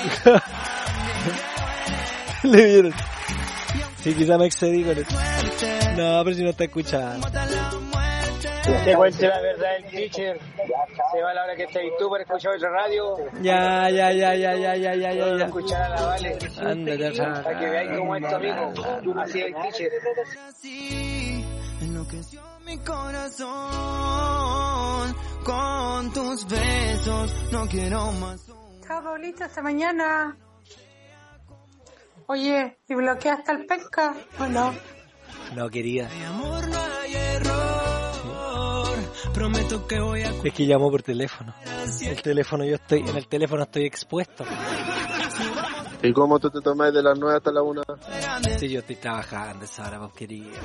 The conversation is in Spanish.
Le vieron. Sí, quizá me excedí con eso. No, pero si no está escuchando. Que cuente la verdad el teacher. Se va a la hora que estés tú para escuchar otra radio. Ya. Escuchar a la Vale. Ándate, Para que veáis cómo es tu amigo. Así es el teacher. Enloqueció mi corazón con tus besos. No quiero más. Chao, Paulito, hasta mañana. Oye, ¿y bloqueaste al pesca o no? No, quería. De amor no hay error. Prometo que voy a... Es que llamó por teléfono. En el teléfono estoy expuesto. ¿Y cómo tú te tomas de las 9 hasta la 1? Sí, yo estoy trabajando esa hora, vos querido.